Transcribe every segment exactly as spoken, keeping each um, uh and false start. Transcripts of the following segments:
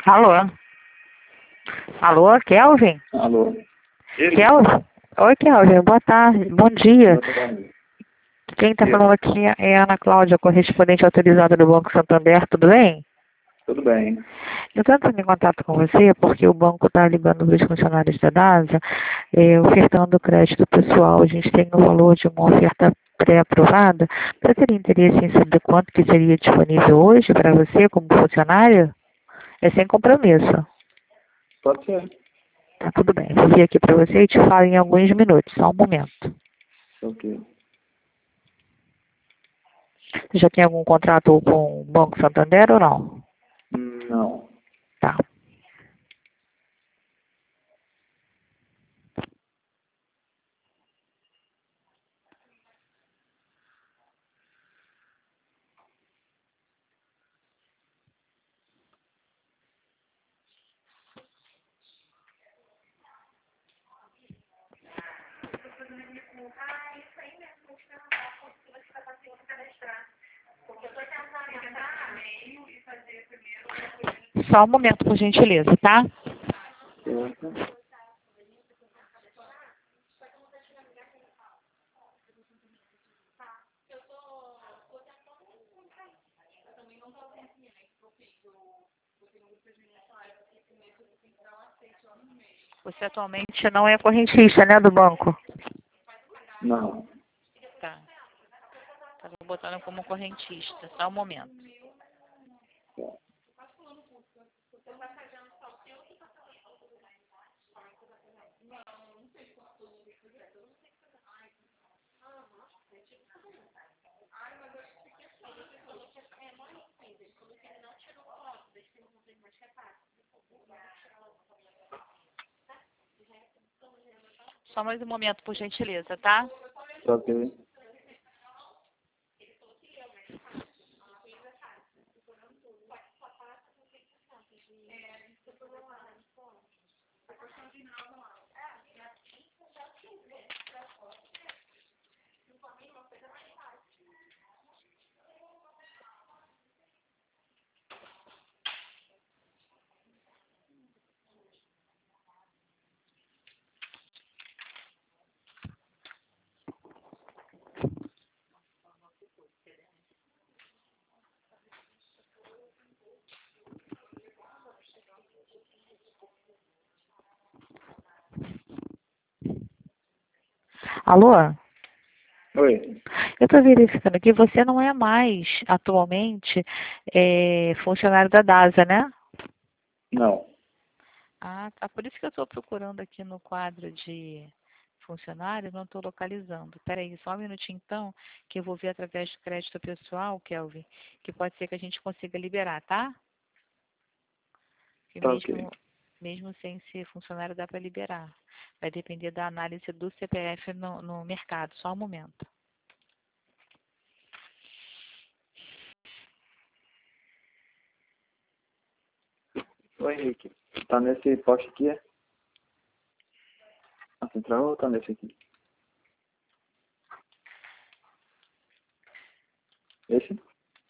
Alô? Alô, Kelvin? Alô? Ele? Kelvin? Oi, Kelvin, boa tarde, bom dia. Boa tarde. Quem está Dia. falando aqui é a Ana Cláudia, correspondente autorizada do Banco Santander, tudo bem? Tudo bem. Eu estou entrando em contato com você porque o banco está ligando para os funcionários da DASA, eh, ofertando crédito pessoal. A gente tem o valor de uma oferta pré-aprovada. Você teria interesse em saber quanto que seria disponível hoje para você como funcionário? É sem compromisso. Pode ser. Tá tudo bem. Vou vir aqui para você e te falo em alguns minutos, só um momento. Ok. Você já tem algum contrato com o Banco Santander ou não? Não. Tá. Só um momento, por gentileza, tá? Certo. Você atualmente não é correntista, né, do banco? Não. Tá. Tava botando como correntista. Só um momento. Certo. Só mais um momento, por gentileza, tá? Ok. Alô? Oi. Eu estou verificando aqui, você não é mais, atualmente, é, funcionário da DASA, né? Não. Ah, tá. Por isso que eu estou procurando aqui no quadro de funcionário, não estou localizando. Espera aí, só um minutinho então, que eu vou ver através do crédito pessoal, Kelvin, que pode ser que a gente consiga liberar, tá? Que Tá ok. mesmo, mesmo sem ser funcionário dá para liberar. Vai depender da análise do C P F no, no mercado. Só um momento. Oi, Henrique. Tá nesse poste aqui, é? A central ou tá nesse aqui? Esse?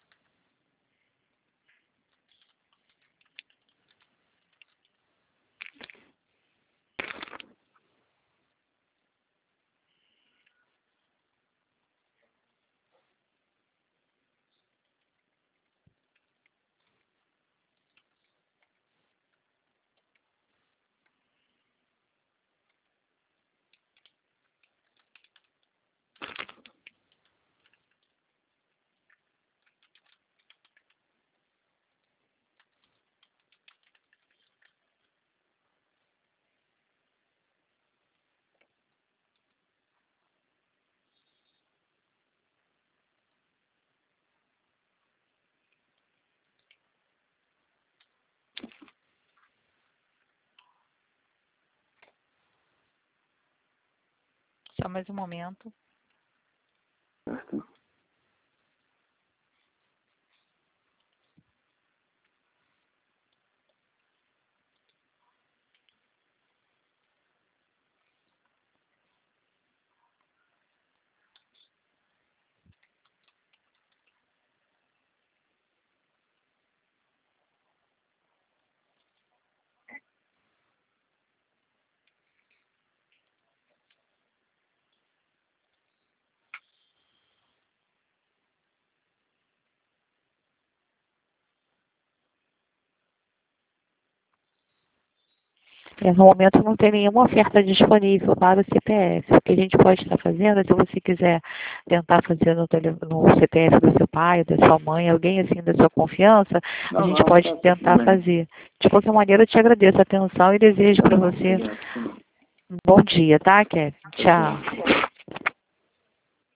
Só mais um momento. Certo. É, no momento não tem nenhuma oferta disponível para o C P F. O que a gente pode estar fazendo, se você quiser tentar fazer no, tele, no C P F do seu pai, da sua mãe, alguém assim da sua confiança, Não, a gente não, pode tá tudo tentar bem. fazer. De qualquer maneira, eu te agradeço a atenção e desejo para Não, você obrigado. um bom dia, tá, Kevin? Tchau, tchau. Tchau.